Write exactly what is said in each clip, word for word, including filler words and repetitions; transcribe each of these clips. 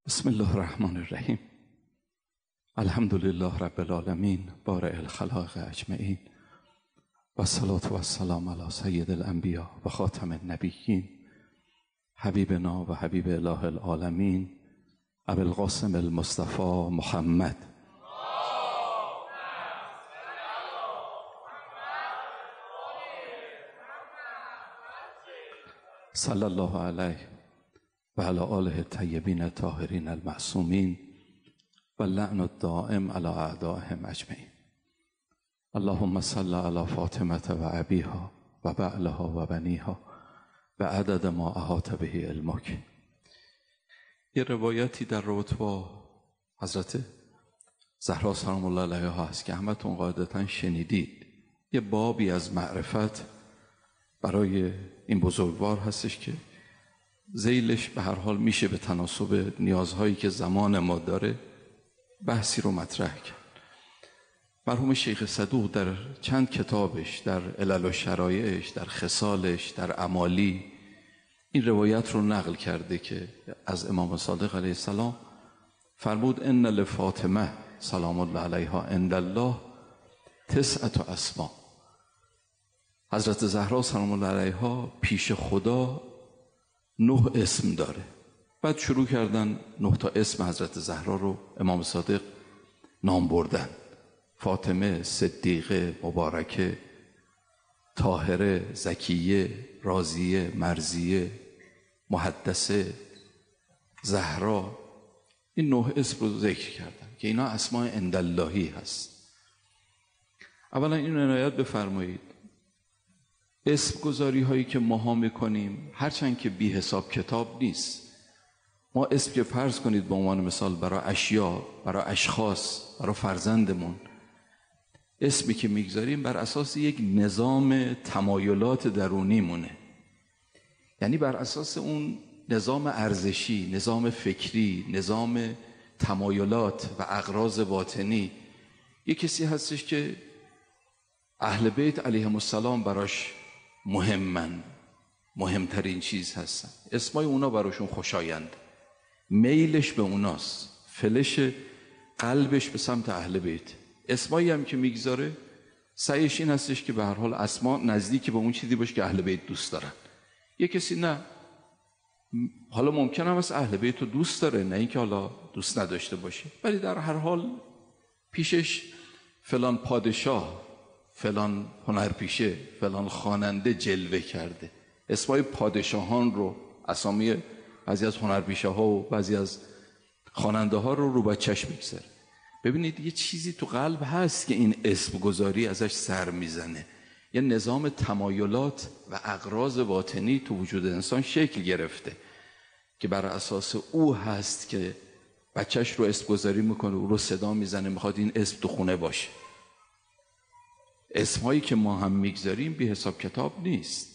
بسم الله الرحمن الرحیم. الحمد لله رب العالمین بارئ الخلائق اجمعین و الصلاة و السلام علی سید الانبیاء و خاتم النبیین حبیبنا و حبیب اله العالمین ابی القاسم المصطفى محمد صلی الله علیه و علی آله الطیبین الطاهرین المعصومین و لعن الدائم علی اعدائهم اجمعین. اللهم صل علی فاطمه و ابیها و بعلها و بنیها و عدد ما احاط به علمک. یه روایتی در رابطه با حضرت زهرا سلام الله علیها هست که همتون قاعدتا شنیدید. یه بابی از معرفت برای این بزرگوار هستش که ذیلش به هر حال میشه به تناسب نیازهایی که زمان ما داره بحثی رو مطرح کرد. مرحوم شیخ صدوق در چند کتابش، در علل و شرایعش، در خصالش، در اعمالی این روایت رو نقل کرده که از امام صادق علیه السلام فرمود ان لفاطمه سلام الله علیها عند الله تسعة اسما. حضرت زهرا سلام الله علیها پیش خدا نه اسم داره. بعد شروع کردن نه تا اسم حضرت زهرا رو امام صادق نام بردن: فاطمه، صدیقه، مبارکه، طاهره، زکیه، راضیه، مرضیه، محدثه، زهرا. این نه اسم رو ذکر کردن که اینا اسماء عنداللهی هست. اولا این عنایت بفرمایید اسم گذاری هایی که ماها میکنیم هرچند که بی حساب کتاب نیست. ما اسم که فرض کنید به عنوان مثال برای اشیا، برای اشخاص، برای فرزندمون، اسمی که میگذاریم بر اساس یک نظام تمایلات درونی مونه، یعنی بر اساس اون نظام ارزشی، نظام فکری، نظام تمایلات و اغراض باطنی. یک کسی هستش که اهل بیت علیهم السلام براش مهمن، مهمترین چیز هستن، اسمای اونا براشون خوشایند، میلش به اوناست، فلش قلبش به سمت اهل بیت. اسمایی هم که میگذاره سعیش این هستش که به هر حال اسما نزدیک به اون چیزی باشه که اهل بیت دوست دارن. یک کسی نه، حالا ممکن هم از اهل بیت رو دوست داره، نه اینکه حالا دوست نداشته باشه، ولی در هر حال پیشش فلان پادشاه، فلان هنرپیشه، فلان خواننده جلوه کرده. اسمای پادشاهان رو، اسامی بعضی از هنرپیشه ها و بعضی از خواننده ها رو رو با چشم میگذاره. ببینید یه چیزی تو قلب هست که این اسم گذاری ازش سر میزنه. یه نظام تمایلات و اغراض باطنی تو وجود انسان شکل گرفته که بر اساس او هست که بچهش رو اسم گذاری میکنه، او رو صدا میزنه، میخواد این اسم تو خونه باشه. اسمایی که ما هم میگذاریم بی حساب کتاب نیست.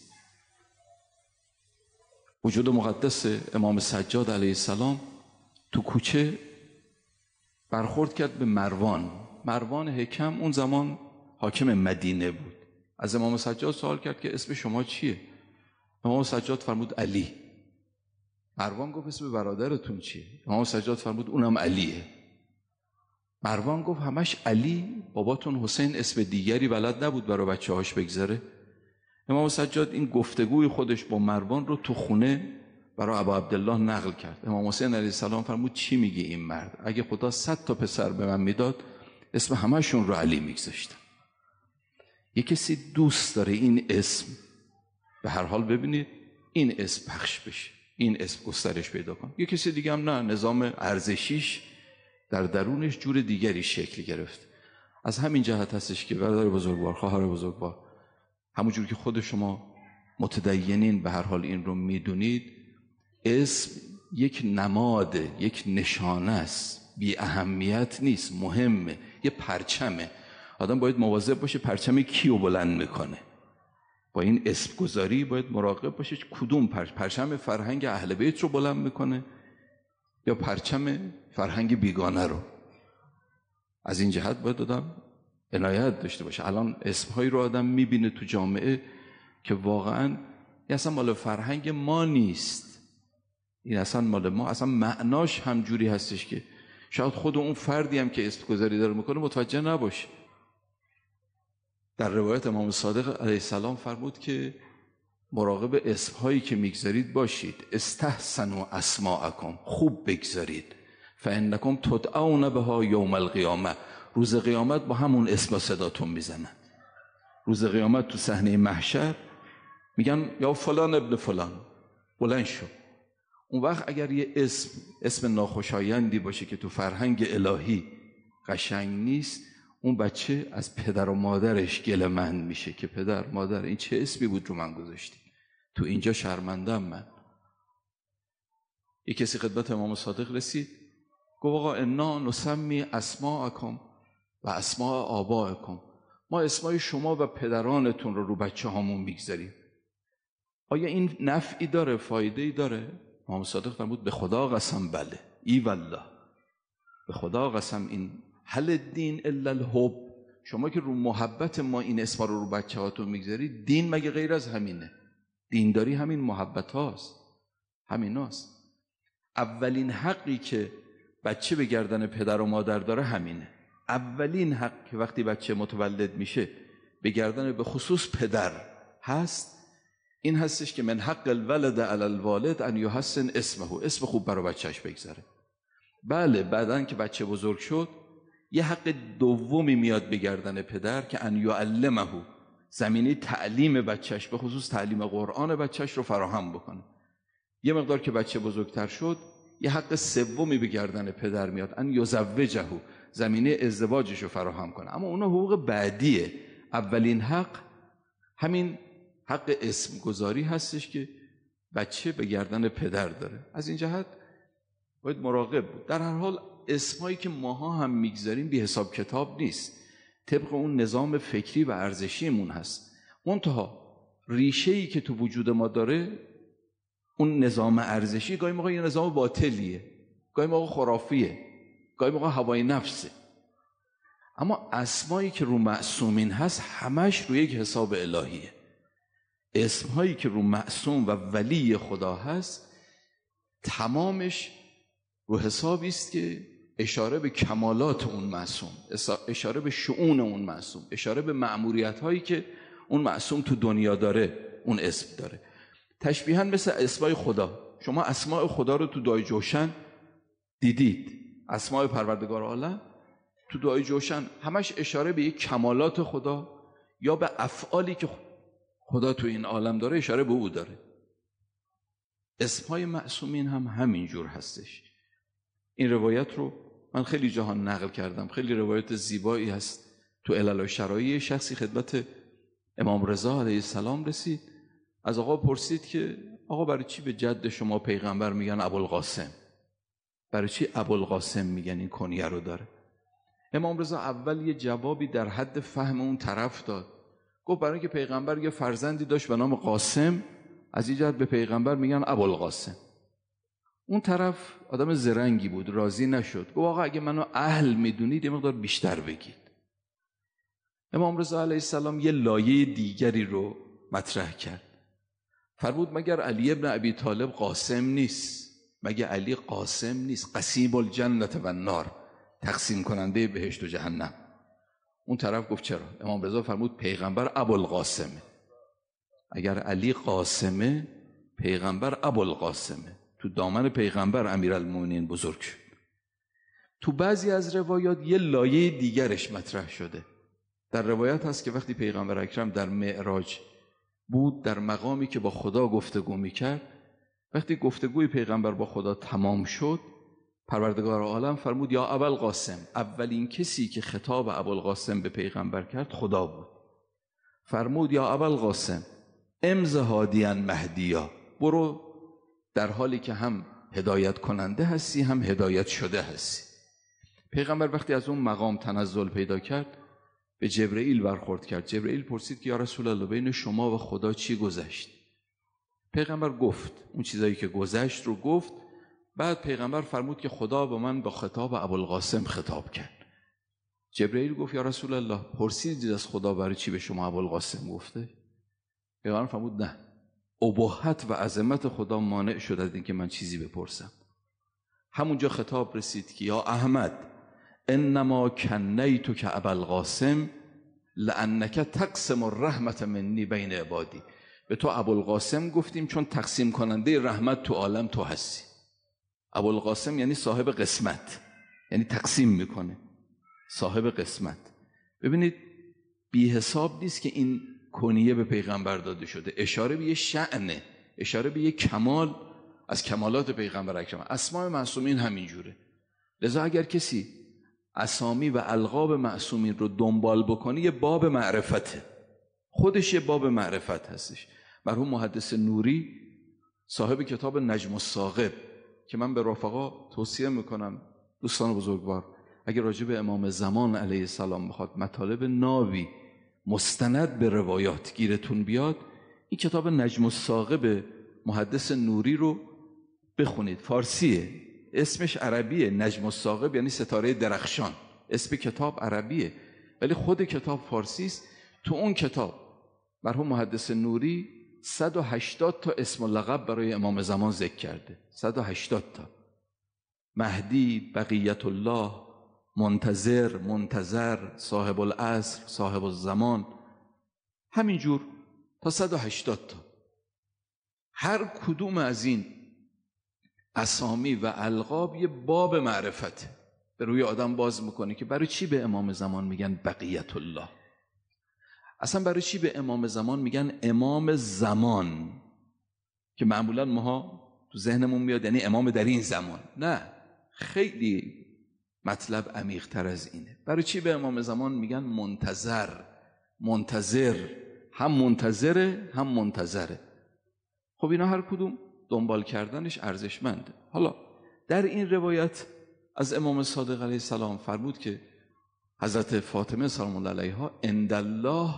وجود مقدس امام سجاد علیه السلام تو کوچه برخورد کرد به مروان. مروان حکم اون زمان حاکم مدینه بود. از امام سجاد سوال کرد که اسم شما چیه؟ امام سجاد فرمود علی. مروان گفت اسم برادرتون چیه؟ امام سجاد فرمود اونم علیه. مروان گفت همش علی، باباتون حسین اسم دیگری بلد نبود برای بچه هاش بگذاره؟ امام سجاد این گفتگوی خودش با مروان رو تو خونه برای ابا عبدالله نقل کرد. امام حسین علیه السلام فرمود چی میگه این مرد؟ اگه خدا صد تا پسر به من میداد اسم همشون رو علی میگذاشتم. یه کسی دوست داره این اسم به هر حال ببینید این اسم پخش بشه، این اسم گسترش پیدا کنه. یه کسی دیگه هم نه، نظام ارزشیش در درونش جور دیگری شکل گرفت. از همین جهت هستش که برادر بزرگوار، خواهر بزرگوار، همونجور که خود شما متدینین به هر حال این رو میدونید، اسم یک نماده، یک نشانه است، بی اهمیت نیست، مهمه، یه پرچمه. آدم باید مواظب باشه پرچم کیو بلند میکنه. با این اسم گذاری باید مراقب باشه کدوم پرچم، پرچم فرهنگ اهل بیت رو بلند میکنه یا پرچم فرهنگ بیگانه رو. از این جهت باید آدم عنایت داشته باشه. الان اسمهایی رو آدم میبینه تو جامعه که واقعا اصلا مال فرهنگ ما نیست. این اصلا مال ما، اصلا معناش همجوری هستش که شاید خود اون فردی هم که اسم گذاری داره میکنه متوجه نباشه. در روایت امام صادق علیه السلام فرمود که مراقب اسمهایی که میگذارید باشید. استحسنوا اسماءکم، خوب بگذارید. فانکم تدعون بها یوم القیامه، روز قیامت با همون اسم صداتون میزنن. روز قیامت تو صحنه محشر میگن یا فلان ابن فلان، بلند شو. اون وقت اگر یه اسم اسم ناخوشایندی باشه که تو فرهنگ الهی قشنگ نیست، اون بچه از پدر و مادرش گله‌مند میشه که پدر مادر این چه اسمی بود رو من گذاشتی، تو اینجا شرمندم من. یک کسی خدمت امام صادق رسید گفت آقا انا نسمی اسماءکم و اسماء آبائکم، ما اسمای شما و پدرانتون رو رو بچه هامون میگذاریم، آیا این نفعی داره، فایده‌ای داره؟ امام صادق فرمود به خدا قسم بله، ای والله، به خدا قسم. این هل الدین الا الحب، شما که رو محبت ما این اسما رو رو بچه هاتون میگذارید، دین مگه غیر از همینه؟ دینداری همین محبت هاست، همین هاست. اولین حقی که بچه به گردن پدر و مادر داره همینه. اولین حق که وقتی بچه متولد میشه به گردن به خصوص پدر هست، این هستش که من حق الولد علی الوالد ان یحسن اسمه، اسم خوب برای بچهش بگذاره. بله بعدن که بچه بزرگ شد یه حق دومی میاد به گردن پدر که ان یعلمه، زمینه تعلیم بچهش به خصوص تعلیم قرآن بچهش رو فراهم بکنه. یه مقدار که بچه بزرگتر شد یه حق سومی به گردن پدر میاد، ان یزوجه، زمینه ازدواجش رو فراهم کنه. اما اون حقوق بعدیه. اولین حق همین حق اسم گذاری هستش که بچه به گردن پدر داره. از این جهت باید مراقب بود. در هر حال اسمایی که ماها هم میگذاریم بی حساب کتاب نیست، طبق اون نظام فکری و ارزشیمون هست. منتها ریشه‌ای که تو وجود ما داره اون نظام ارزشی گاهی موقع یه نظام باطلیه، گاهی موقع خرافیه، گاهی موقع هوای نفسه. اما اسمایی که رو معصومین هست همش رو یک حساب الهیه. اسمهایی که رو معصوم و ولی خدا هست تمامش رو حسابی است که اشاره به کمالات اون معصوم، اشاره به شؤون اون معصوم، اشاره به مأموریت هایی که اون معصوم تو دنیا داره، اون اسم داره. تشبیهاً مثل اسمای خدا، شما اسماء خدا رو تو دعای جوشن دیدید، اسماء پروردگار عالم تو دعای جوشن همش اشاره به یک کمالات خدا یا به افعالی که خدا تو این عالم داره اشاره به او داره. اسمهای معصومین هم همین جور هستش. این روایت رو من خیلی جهان نقل کردم، خیلی روایت زیبایی هست. تو علل و شرایع شخصی خدمت امام رضا علیه السلام رسید، از آقا پرسید که آقا برای چی به جد شما پیغمبر میگن ابوالقاسم؟ برای چی ابوالقاسم میگن؟ این کنیه رو داره. امام رضا اول یه جوابی در حد فهم اون طرف داد، گفت برای اینکه پیغمبر یه فرزندی داشت به نام قاسم، از این جهت به پیغمبر میگن ابوالقاسم. اون طرف آدم زرنگی بود، راضی نشد، گفت آقا اگه منو اهل میدونید یه مقدار بیشتر بگید. امام رضا علیه السلام یه لایه دیگری رو مطرح کرد، فرمود مگر علی ابن ابی طالب قاسم نیست؟ مگر علی قاسم نیست؟ قسیم الجنت و النار، تقسیم کننده بهشت و جهنم. اون طرف گفت چرا؟ امام رضا فرمود پیغمبر ابوالقاسمه. اگر علی قاسمه پیغمبر ابوالقاسمه. تو دامن پیغمبر امیرالمومنین بزرگ شد. تو بعضی از روایات یه لایه دیگرش مطرح شده. در روایت هست که وقتی پیغمبر اکرم در معراج بود، در مقامی که با خدا گفتگو میکرد، وقتی گفتگوی پیغمبر با خدا تمام شد، پروردگار عالم فرمود یا ابوالقاسم، اولین کسی که خطاب ابوالقاسم به پیغمبر کرد خدا بود. فرمود یا ابوالقاسم امض هادیاً مهدیا، برو در حالی که هم هدایت کننده هستی هم هدایت شده هستی. پیغمبر وقتی از اون مقام تنزل پیدا کرد به جبرئیل برخورد کرد. جبرئیل پرسید که یا رسول الله بین شما و خدا چی گذشت؟ پیغمبر گفت اون چیزایی که گذشت رو گفت. بعد پیغمبر فرمود که خدا با من با خطاب ابوالقاسم خطاب کرد. جبرئیل گفت یا رسول الله پرسیدید از خدا برای چی به شما ابوالقاسم گفته؟ پیغمبر فرمود نه، ابهت و عظمت خدا مانع شد از اینکه من چیزی بپرسم. همونجا خطاب رسید که یا احمد انما کنیتک ابا القاسم لانک تقسم الرحمت منی بین عبادی. به تو ابوالقاسم گفتیم چون تقسیم کننده رحمت تو عالم تو هستی. ابوالقاسم یعنی صاحب قسمت، یعنی تقسیم میکنه، صاحب قسمت. ببینید بی حساب نیست که این کنیه به پیغمبر داده شده، اشاره به یه شأنه، اشاره به یه کمال از کمالات پیغمبر اکرم. اسماء معصومین همینجوره. لذا اگر کسی اسامی و القاب معصومین رو دنبال بکنه یه باب معرفته، خودش یه باب معرفت هستش. مرحوم محدث نوری صاحب کتاب نجم الثاقب که من به رفقا توصیه میکنم، دوستان بزرگوار، اگر راجع به امام زمان علیه السلام بخواد مطالب نابی مستند به روایات گیرتون بیاد، این کتاب نجم الثاقب محدث نوری رو بخونید. فارسیه، اسمش عربیه، نجم الثاقب یعنی ستاره درخشان، اسم کتاب عربیه ولی خود کتاب فارسی است. تو اون کتاب مرحوم محدث نوری صد و هشتاد تا اسم و لقب برای امام زمان ذکر کرده. صد و هشتاد تا. مهدی، بقیت الله، منتظر، منتظر، صاحب العصر، صاحب الزمان، همینجور تا صد و هشتاد تا. هر کدوم از این اسامی و القاب یه باب معرفته، به روی آدم باز میکنه که برای چی به امام زمان میگن بقیت الله، اصلا برای چی به امام زمان میگن امام زمان، که معمولا ماها تو ذهنمون میاد یعنی امام در این زمان. نه، خیلی مطلب عمیق تر از اینه. برای چی به امام زمان میگن منتظر؟ منتظر، هم منتظره هم منتظره. خب اینا هر کدوم دنبال کردنش ارزشمنده. حالا در این روایت از امام صادق علیه السلام فرمود که حضرت فاطمه سلام الله علیها عندالله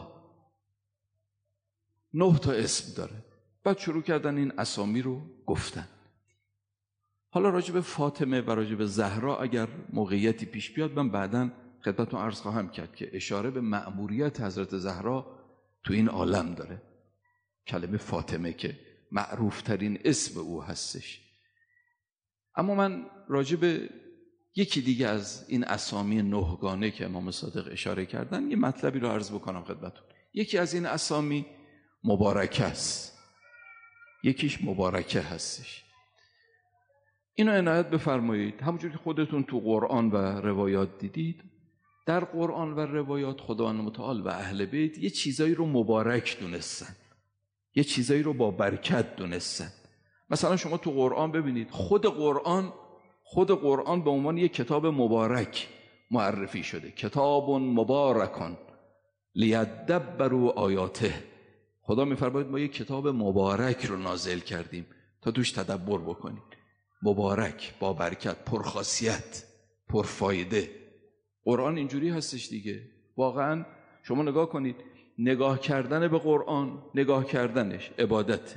نه تا اسم داره. بعد شروع کردن این اسامی رو گفتن. حالا راجع به فاطمه و راجع به زهرا اگر موقعیتی پیش بیاد من بعداً خدمتتون عرض خواهم کرد که اشاره به مأموریت حضرت زهرا تو این عالم داره. کلمه فاطمه که معروف ترین اسم او هستش. اما من راجع به یکی دیگه از این اسامی نهگانه که امام صادق اشاره کردن یه مطلبی رو عرض بکنم خدمتتون. یکی از این اسامی مبارکه است، یکیش مبارکه هستش. اینو عنایت بفرمایید. همونجور که خودتون تو قرآن و روایات دیدید، در قرآن و روایات خداوند متعال و اهل بیت یه چیزایی رو مبارک دونستن، یه چیزایی رو با برکت دونستن. مثلا شما تو قرآن ببینید خود قرآن خود قرآن به عنوان یک کتاب مبارک معرفی شده. کتاب مبارکان لیدبروا آیاته. خدا میفرماید ما یک کتاب مبارک رو نازل کردیم تا توش تدبر بکنید. مبارک، با برکت، پرخاصیت، پرفایده. قرآن اینجوری هستش دیگه. واقعا شما نگاه کنید، نگاه کردن به قرآن، نگاه کردنش عبادته.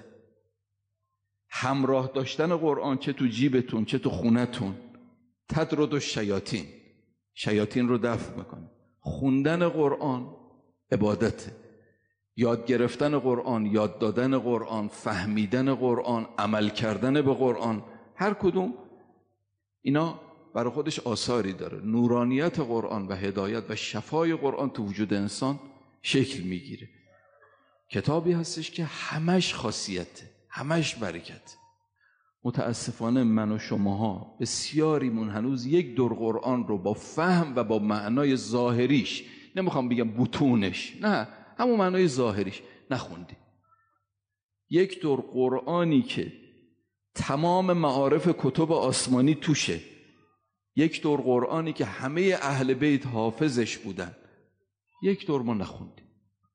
همراه داشتن قرآن چه تو جیبتون چه تو خونتون، تدرد و شیاطین، شیاطین رو دفع میکنه. خوندن قرآن عبادته. یاد گرفتن قرآن، یاد دادن قرآن، فهمیدن قرآن، عمل کردن به قرآن، هر کدوم اینا برای خودش آثاری داره. نورانیت قرآن و هدایت و شفای قرآن تو وجود انسان شکل میگیره. کتابی هستش که همش خاصیته، همش برکت. متاسفانه من و شماها بسیاریمون هنوز یک دور قرآن رو با فهم و با معنای ظاهریش، نمیخوام بگم بطونش، نه، همون معنای ظاهریش نخوندیم. یک دور قرآنی که تمام معارف کتب آسمانی توشه، یک دور قرآنی که همه اهل بیت حافظش بودن، یک دور ما نخوندیم.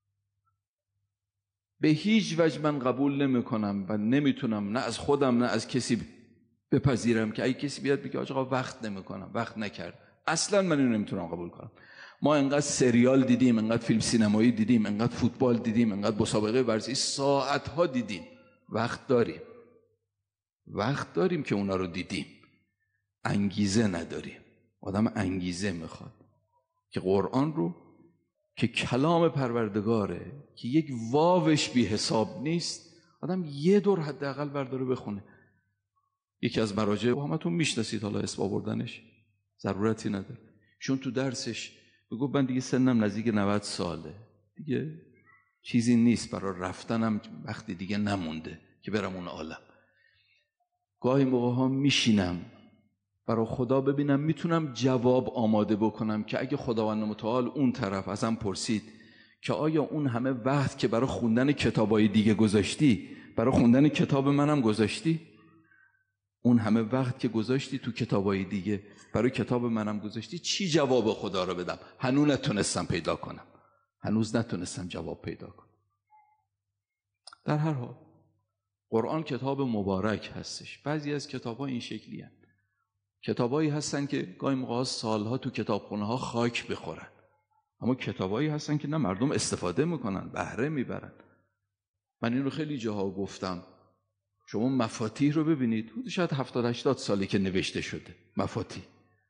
به هیچ وجه من قبول نمی کنم و نمیتونم نه از خودم نه از کسی بپذیرم که اگه کسی بیاد بگه آقا وقت نمی کنم، وقت نکرد. اصلا من اینو نمیتونم قبول کنم. ما انقدر سریال دیدیم، انقدر فیلم سینمایی دیدیم، انقدر فوتبال دیدیم، انقدر مسابقه ورزشی ساعتها دیدیم. وقت داریم، وقت داریم که اونا رو دیدیم، انگیزه نداریم. آدم انگیزه میخواد که قرآن رو که کلام پروردگاره، که یک واوش بی حساب نیست، آدم یه دور حداقل برداره بخونه. یکی از مراجع همتون میشناسید، حالا اسم آوردنش ضرورتی نداره، چون تو درسش بگو من دیگه سنم نزدیک نود ساله، دیگه چیزی نیست برای رفتنم، وقتی دیگه نمونده که برم اون عالم. گاهی موقع ها میشینم برای خدا ببینم میتونم جواب آماده بکنم که اگه خداوند متعال اون طرف ازم پرسید که آیا اون همه وقت که برای خوندن کتابای دیگه گذاشتی برای خوندن کتاب منم گذاشتی؟ اون همه وقت که گذاشتی تو کتابای دیگه برای کتاب منم گذاشتی؟ چی جواب خدا رو بدم؟ هنوز نتونستم پیدا کنم، هنوز نتونستم جواب پیدا کنم. در هر حال قرآن کتاب مبارک هستش. بعضی از کتاب‌ها این شکلی هستند، کتابایی هستن که گاهی موقع سالها تو کتابخونه ها خاک بخورن، اما کتابایی هستن که نه مردم استفاده میکنن، بهره میبرن. من این رو خیلی جاها گفتم، شما مفاتیح رو ببینید، حدود شاید هفتاد هشتاد سالی که نوشته شده مفاتیح.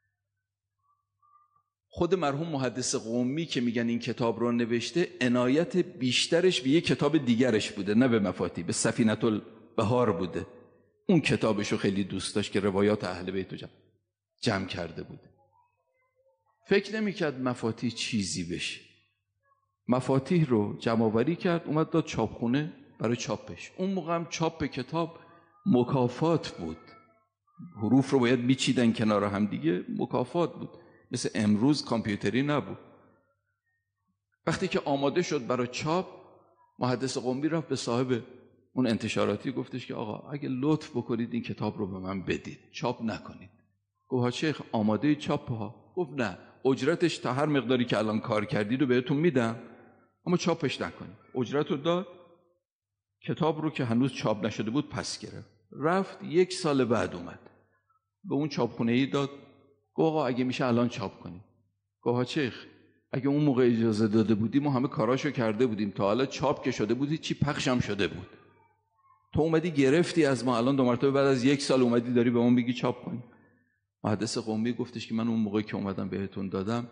خود مرحوم محدث قمی که میگن این کتاب رو نوشته، عنایت بیشترش به یک کتاب دیگرش بوده، نه به مفاتیح، به سفینة البحار بوده. اون کتابشو خیلی دوست داشت که روایات اهل بیت جمع, جمع کرده بوده. فکر نمی‌کرد مفاتیح چیزی بشه. مفاتیح رو جمع آوری کرد، اومد داد چاپخونه برای چاپش. اون موقع هم چاپ کتاب مکافات بود، حروف رو باید میچیدن کنار هم دیگه، مکافات بود، مثل امروز کامپیوتری نبود. وقتی که آماده شد برای چاپ، محدث قمی رفت به صاحب اون انتشاراتی گفتش که آقا اگه لطف بکنید این کتاب رو به من بدید، چاپ نکنید. گفت ها شیخ آماده چاپ ها؟ گفت نه، اجرتش تا هر مقداری که الان کار کردید رو بهتون میدم، اما چاپش نکنید. اجرت رو داد، کتاب رو که هنوز چاپ نشده بود پس گرفت. رفت یک سال بعد اومد به اون چاپخونه ای داد، گفت آقا اگه میشه الان چاپ کنید. گفت ها شیخ اگه اون موقع اجازه داده بودیم ما همه کاراشو کرده بودیم، تا حالا چاپ که شده بودی چی پخش هم شده بود. تو اومدی گرفتی از ما، الان دو مرتبه بعد از یک سال اومدی داری به اون بگی چاپ کنی. محدث قمی گفتش که من اون موقعی که اومدم بهتون دادم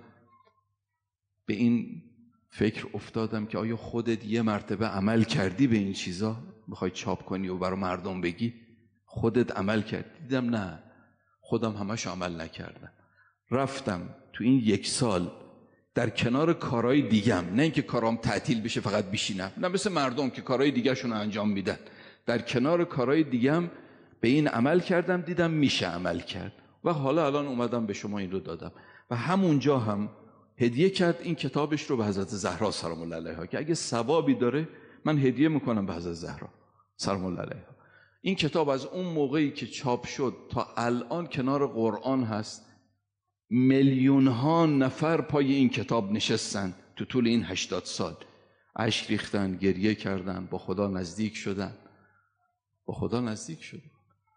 به این فکر افتادم که آیا خودت یه مرتبه عمل کردی به این چیزا، میخوای چاپ کنی و برای مردم بگی؟ خودت عمل کردی؟ دیدم نه، خودم همشو عمل نکردم. رفتم تو این یک سال در کنار کارهای دیگم، نه اینکه کارام تعطیل بشه فقط بشینم، نه مثل مردم که کارهای دیگه‌شون رو انجام میدن، در کنار کارهای دیگم به این عمل کردم، دیدم میشه عمل کرد و حالا الان اومدم به شما این رو دادم. و همونجا هم هدیه کرد این کتابش رو به حضرت زهرا سلام الله علیها که اگه ثوابی داره من هدیه میکنم به حضرت زهرا سلام الله علیها. این کتاب از اون موقعی که چاپ شد تا الان کنار قرآن هست. میلیون ها نفر پای این کتاب نشستن تو طول این هشتاد سال، اشک ریختن، گریه کردن، با خدا نزدیک شدن، با خدا نزدیک شدن.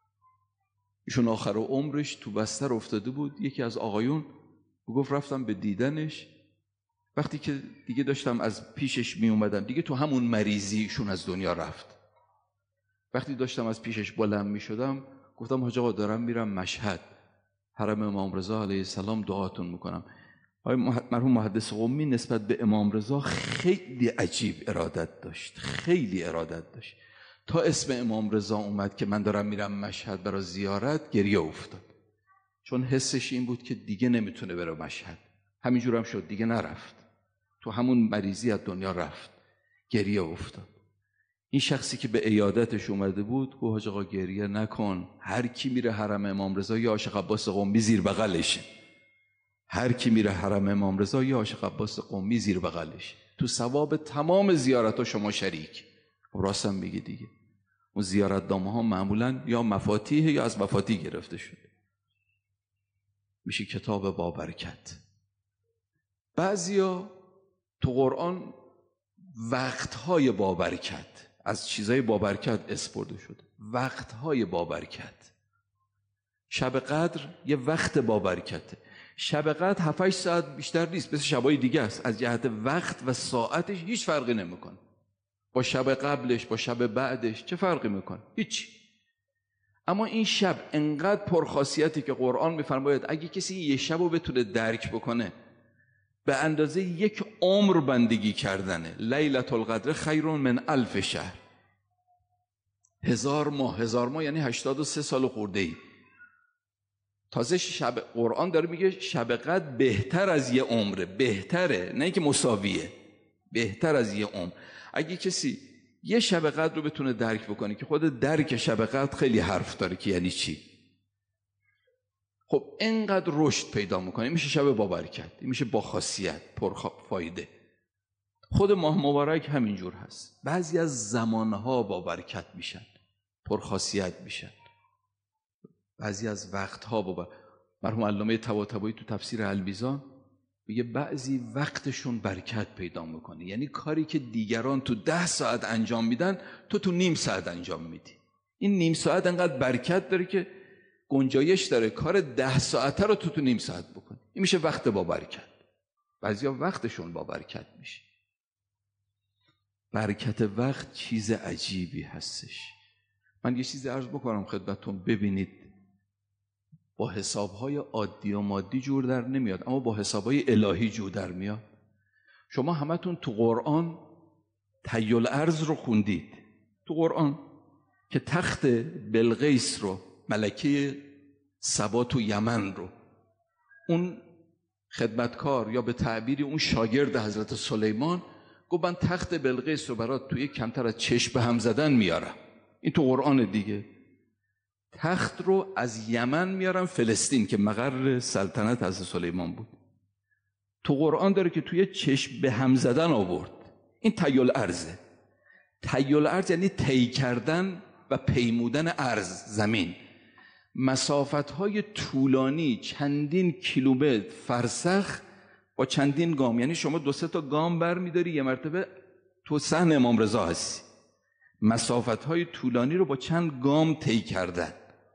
ایشون آخر عمرش تو بستر افتاده بود، یکی از آقایون گفت رفتم به دیدنش، وقتی که دیگه داشتم از پیشش می اومدم، دیگه تو همون مریضی ایشون از دنیا رفت. وقتی داشتم از پیشش بلند می شدم گفتم حاج آقا دارم میرم مشهد، حرم امام رضا علیه السلام دعاتون میکنم. مرحوم محدث قمی نسبت به امام رضا خیلی عجیب ارادت داشت، خیلی ارادت داشت، تا اسم امام رضا اومد که من دارم میرم مشهد برای زیارت گریه افتاد، چون حسش این بود که دیگه نمیتونه بره مشهد. همینجور هم شد، دیگه نرفت، تو همون مریضی از دنیا رفت، گریه افتاد. این شخصی که به عیادتش اومده بود گفت حاج آقا گریه نکن، هر کی میره حرم امام رضا یا عاشق عباس قمی زیر بغلشه، هر کی میره حرم امام رضا یا عاشق عباس قمی زیر بغلشه، تو ثواب تمام زیارت‌ها شما شریک. راستم میگه دیگه، اون زیارتنامه ها معمولا یا مفاتیح یا از مفاتیح گرفته شده. میشه کتاب بابرکت. بعضیا تو قرآن وقتهای بابرکت از چیزای بابرکت اسپرده شده، وقتهای بابرکت. شب قدر یه وقت بابرکته. شب قدر هفت هشت ساعت بیشتر نیست، مثل شبای دیگه است، از جهت وقت و ساعتش هیچ فرقی نمیکنه با شب قبلش، با شب بعدش چه فرقی میکنه؟ هیچ. اما این شب انقدر پرخاصیتی که قرآن میفرماید اگه کسی یه شب رو بتونه درک بکنه به اندازه یک عمر بندگی کردنه. لیلة القدر خیر من الف شهر. هزار ماه، هزار ماه یعنی هشتاد و سه سال خورده ای. تازه شب قرآن داره میگه شب قدر بهتر از یه عمره، بهتره، نه اینکه مساویه، بهتر از یه عمر. اگه کسی یه شب قدر رو بتونه درک بکنه که خود درک شب قدر خیلی حرف داره که یعنی چی، خب اینقدر رشد پیدا میکنه. میشه شب با برکت، میشه با خاصیت، پر فایده. خود ماه مبارک همینجور هست. بعضی از زمانها با برکت میشن، پر خاصیت میشن. بعضی از وقتها با برکت. مرحوم علامه طباطبایی تو تفسیر المیزان میگه بعضی وقتشون برکت پیدا میکنه، یعنی کاری که دیگران تو ده ساعت انجام میدن تو تو نیم ساعت انجام میدی. این نیم ساعت انقدر برکت داره که گنجایش داره کار ده ساعته رو تو تو نیم ساعت بکنی. این میشه وقت با برکت. بعضیا وقتشون با برکت میشه. برکت وقت چیز عجیبی هستش. من یه چیزی عرض بکنم خدمتتون، ببینید با حسابهای عادی و مادی جور در نمیاد، اما با حسابهای الهی جور در میاد. شما همتون تو قرآن طی الارض رو خوندید، تو قرآن که تخت بلقیس رو، ملکه سبا تو یمن رو، اون خدمتکار یا به تعبیری اون شاگرد حضرت سلیمان گفت من تخت بلقیس رو برات توی کمتر از چشم به هم زدن میارم. این تو قرآن دیگه. تخت رو از یمن میارم فلسطین که مقر سلطنت حضرت سلیمان بود. تو قرآن داره که توی چشم به هم زدن آورد. این طی الارضه. طی الارض یعنی طی کردن و پیمودن ارض، زمین. مسافت‌های طولانی، چندین کیلومتر فرسخ با چندین گام، یعنی شما دو سه تا گام بر می‌داری یه مرتبه تو صحن امام رضا هستی. مسافت‌های طولانی رو با چند گام طی کردن.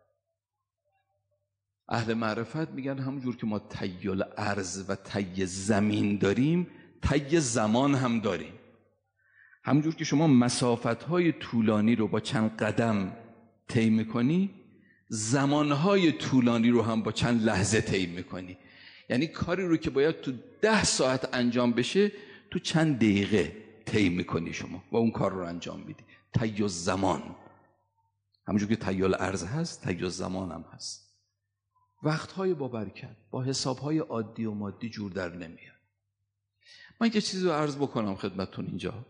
اهل معرفت میگن همونجور که ما طی الارض و طی زمین داریم، طی زمان هم داریم. همونجور که شما مسافت‌های طولانی رو با چند قدم طی می‌کنی، زمانهای طولانی رو هم با چند لحظه طی میکنی. یعنی کاری رو که باید تو ده ساعت انجام بشه تو چند دقیقه طی میکنی شما و اون کار رو انجام میدی. طی الزمان، همونجور که طی الارض هست طی الزمان هم هست. وقتهای با برکت با حسابهای عادی و مادی جور در نمیاد. من یه چیزی رو عرض بکنم خدمتتون اینجا.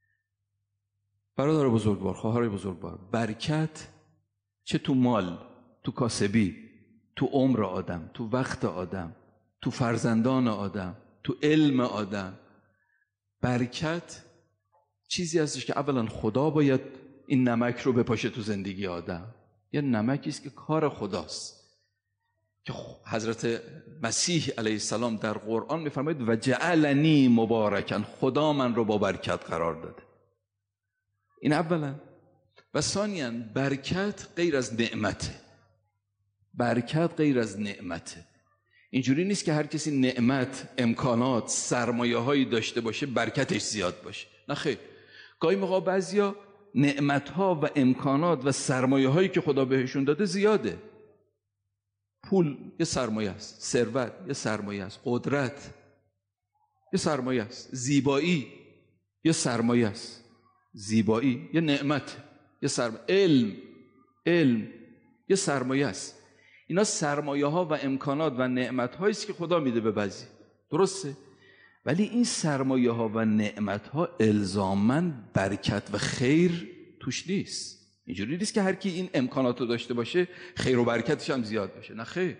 برادر بزرگوار، خواهر بزرگوار، برکت چه تو مال، تو کاسبی، تو عمر آدم، تو وقت آدم، تو فرزندان آدم، تو علم آدم، برکت چیزی هستش که اولا خدا باید این نمک رو بپاشه تو زندگی آدم. یه نمکی است که کار خداست که حضرت مسیح علیه السلام در قرآن میفرماید و جعلنی مبارکن، خدا من رو با برکت قرار داده. این اولا. و ثانیاً برکت غیر از نعمته. برکت غیر از نعمته. اینجوری نیست که هر کسی نعمت، امکانات، سرمایه هایی داشته باشه برکتش زیاد باشه. نه خیر. گاهی موقع بعضیا نعمت ها و امکانات و سرمایه هایی که خدا بهشون داده زیاده. پول یه سرمایه است، ثروت یه سرمایه است، قدرت یه سرمایه است، زیبایی یه سرمایه است، زیبایی یه نعمت، یه سرمایه، علم علم یه سرمایه است. اینا سرمایه ها و امکانات و نعمت هایی است که خدا میده به بعضی، درسته؟ ولی این سرمایه ها و نعمت ها الزاماً برکت و خیر توش نیست. اینجوری نیست که هر کی این امکانات رو داشته باشه خیر و برکتش هم زیاد باشه. نه خیر.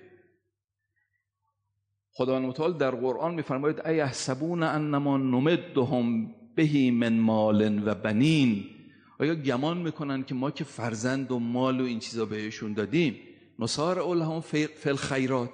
خداوند متعال در قرآن میفرماید ایحسبون انما نمدهم به من مال و بنین، آیا گمان میکنن که ما که فرزند و مال و این چیزا بهشون دادیم نصارع لهم فی الخیرات،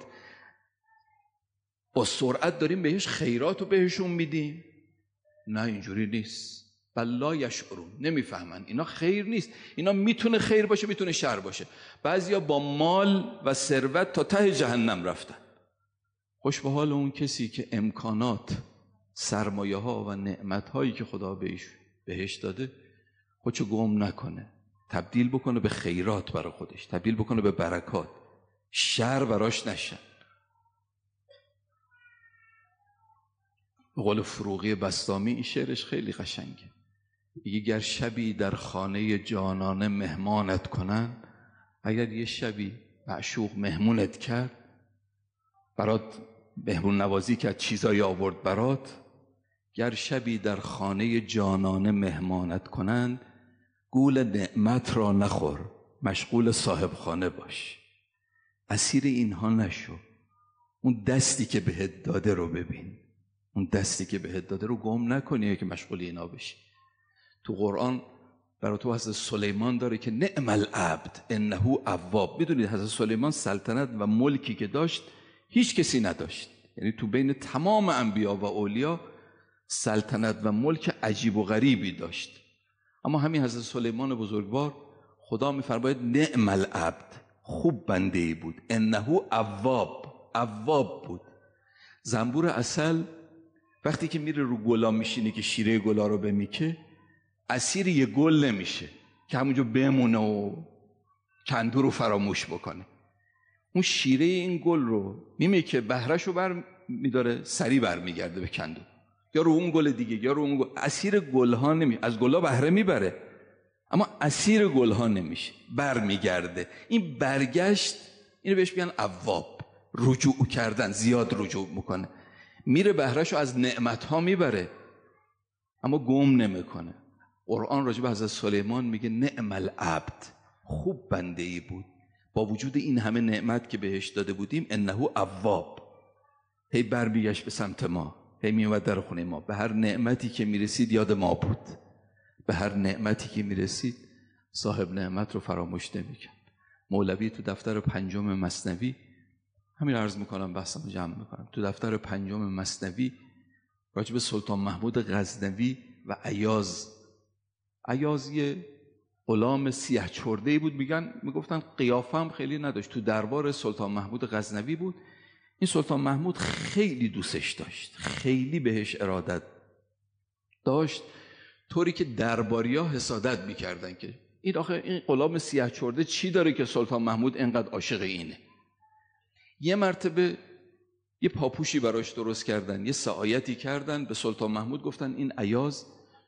با سرعت داریم بهش خیرات رو بهشون میدیم؟ نه اینجوری نیست. بل لا یشعرون، نمیفهمن. اینا خیر نیست. اینا میتونه خیر باشه میتونه شر باشه. بعضیا با مال و ثروت تا ته جهنم رفتن. خوش به حال اون کسی که امکانات، سرمایه ها و نعمت هایی که خدا بهش بهش داده خودشو گم نکنه، تبدیل بکنه به خیرات برای خودش، تبدیل بکنه به برکات، شر براش نشه. به قول فروغی بسطامی این شعرش خیلی قشنگه، میگه گر شبی در خانه جانانه مهمانت کنن، اگر یه شبی معشوق مهمونت کرد، برات مهمون نوازی کرد، چیزایی آورد برات، گر شبی در خانه جانانه مهمانت کنند، گول نعمت را نخور، مشغول صاحب خانه باش. اسیر اینها نشو. اون دستی که بهت داده رو ببین، اون دستی که بهت داده رو گم نکنی که مشغول اینا بشی. تو قرآن برای تو حضرت سلیمان داره که نعم العبد انه اواب. میدونید حضرت سلیمان سلطنت و ملکی که داشت هیچ کسی نداشت، یعنی تو بین تمام انبیا و اولیا سلطنت و ملک عجیب و غریبی داشت. اما همین حضرت سلیمان بزرگوار خدا میفرماید نعم العبد، خوب بنده ای بود، انه اواب، اواب بود. زنبور عسل وقتی که میره رو گلا میشینه که شیره گلا رو بمیکه، اسیر یه گل نمیشه که همونجا بمونه و کندو رو فراموش بکنه. اون شیره این گل رو میمیکه، بهرش رو بر میداره، سری بر میگرده به کندو، یا رو اون گل دیگه یا رو اون گل. اسیر گل ها نمی، از گل ها بهره میبره اما اسیر گل ها نمیشه، بر میگرده. این برگشت اینو بهش میگن اواب، رجوع کردن، زیاد رجوع میکنه، میره بهرش رو از نعمت ها میبره اما گم نمیکنه. قرآن راجع به حضرت سلیمان میگه نعم العبد، خوب بنده ای بود، با وجود این همه نعمت که بهش داده بودیم انه اواب. هی بر میگشت به سمت ما، هی میومد در خونه ما، به هر نعمتی که میرسید یاد ما بود، به هر نعمتی که میرسید صاحب نعمت رو فراموش نمیکرد. مولوی تو دفتر پنجم مثنوی، همین عرض میکنم بحثم جمع میکنم، تو دفتر پنجم مثنوی راجع به سلطان محمود غزنوی و ایاز، ایاز یه غلام سیاه چرده‌ای بود، میگن میگفتن قیافه هم خیلی نداشت، تو دربار سلطان محمود غزنوی بود. این سلطان محمود خیلی دوستش داشت، خیلی بهش ارادت داشت، طوری که درباریا حسادت میکردن که این آخه این غلام سیاه چرده چی داره که سلطان محمود اینقدر عاشق اینه. یه مرتبه یه پاپوشی براش درست کردن، یه سعایتی کردن، به سلطان محمود گفتن این ایاز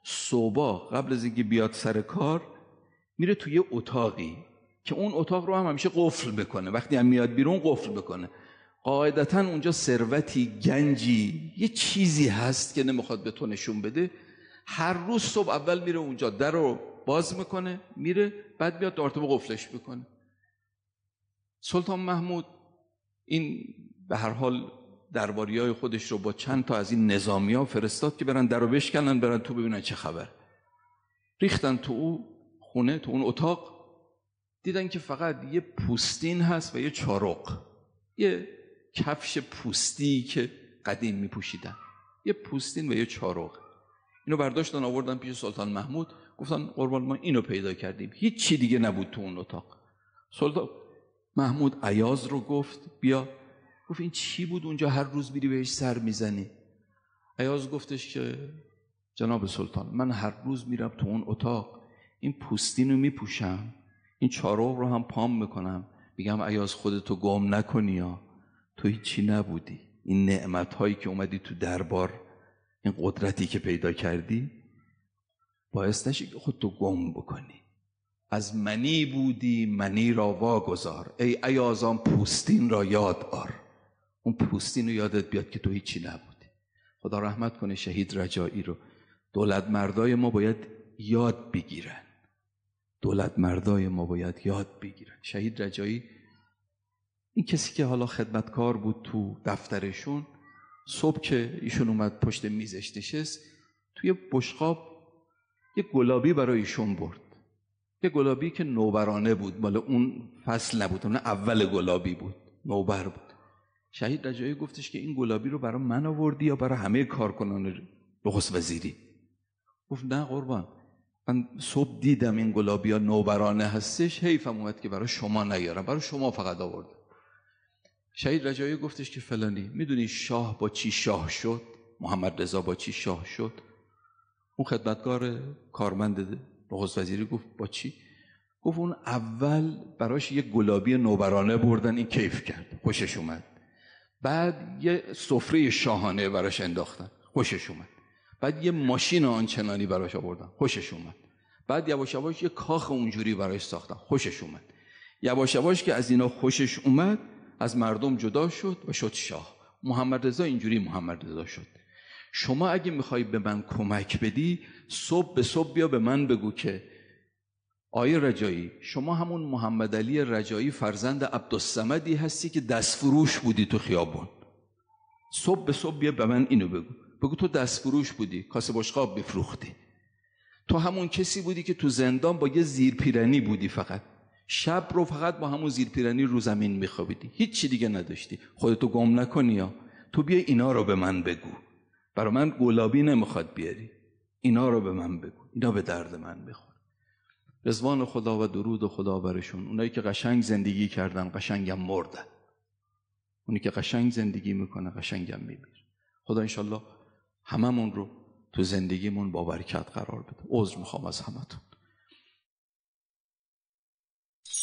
صبح قبل از اینکه بیاد سر کار میره توی یه اتاقی که اون اتاق رو هم همیشه قفل بکنه، وقتی هم میاد بیرون قفل بکنه. قاعدتاً اونجا ثروتی، گنجی، یه چیزی هست که نمیخواد به تو نشون بده. هر روز صبح اول میره اونجا، در رو باز میکنه، میره، بعد بیاد دارتو قفلش بکنه. سلطان محمود این به هر حال درباریای خودش رو با چند تا از این نظامی ها فرستاد که برن در رو بشکنن، برن تو ببینن چه خبر. ریختن تو اون خونه، تو اون اتاق، دیدن که فقط یه پوستین هست و یه چارق، یه کفش پوستی که قدیم میپوشیدن، یه پوستین و یه چارق. اینو برداشتن آوردن پیش سلطان محمود، گفتن قربان ما اینو پیدا کردیم، هیچ چی دیگه نبود تو اون اتاق. سلطان محمود ایاز رو گفت بیا. گفت این چی بود اونجا هر روز میری بهش سر میزنی؟ ایاز گفتش که جناب سلطان من هر روز میرم تو اون اتاق، این پوستین رو میپوشم، این چارق رو هم پام میکنم، میگم ایاز خودتو گم نکنی یا تو هیچی نبودی، این نعمت هایی که اومدی تو دربار، این قدرتی که پیدا کردی باعث نشه که خودتو گم بکنی. از منی بودی منی را واگذار، ای ایازان پوستین را یاد آر. اون پوستین رو یادت بیاد که تو هیچی نبودی. خدا رحمت کنه شهید رجایی رو. دولت مردای ما باید یاد بگیرن، دولت مردای ما باید یاد بگیرن. شهید رجایی این کسی که حالا خدمتکار بود تو دفترشون، صبح که ایشون اومد پشت میزش نشست، توی بشقاب یه گلابی برای ایشون برد، یه گلابی که نوبرانه بود، مال اون فصل نبود، اون اول گلابی بود، نوبر بود. شهید رجایی گفتش که این گلابی رو برای من آوردی یا برای همه کارکنان نخست وزیری؟ گفت نه قربان، من صبح دیدم این گلابی ها نوبرانه هستش، حیفم اومد که برای شما نیارم، برای شما فقط آوردم. شهید رجایی گفتش که فلانی میدونی شاه با چی شاه شد؟ محمد رضا با چی شاه شد؟ اون خدمتکار کارمند نخست وزیری گفت با چی؟ گفت اون اول براش یه گلابی نوبرانه بردن، این کیف کرد، خوشش اومد. بعد یه سفره شاهانه براش انداختن، خوشش اومد. بعد یه ماشین آنچنانی براش آوردن، خوشش اومد. بعد یواش یواش یه کاخ اونجوری براش ساختن، خوشش اومد. یواش یواش که از اینا خوشش اومد، از مردم جدا شد و شد شاه. محمد رضا اینجوری محمد رضا شد. شما اگه میخوای به من کمک بدی، صبح به صبح بیا به من بگو که آیه رجایی، شما همون محمد علی رجایی فرزند عبدالصمدی هستی که دستفروش بودی تو خیابون. صبح به صبح بیا به من اینو بگو. بگو تو دستفروش بودی، کاسه بشقاب بفروختی. تو همون کسی بودی که تو زندان با یه زیرپیرنی بودی، فقط شب رو فقط با همون زیرپیرنی رو زمین میخوابیدی، هیچ چی دیگه نداشتی. خودتو گم نکنی. یا تو بیا اینا رو به من بگو. برای من گلابی نمیخواد بیاری، اینا رو به من بگو، اینا به درد من بخور. رضوان خدا و درود خدا برشون. اونایی که قشنگ زندگی کردن قشنگم مردن، اونی که قشنگ زندگی میکنه قشنگم میمیر. خدا انشالله هممون رو تو زندگیمون با برکت قرار بده. عذر میخوام از همتون.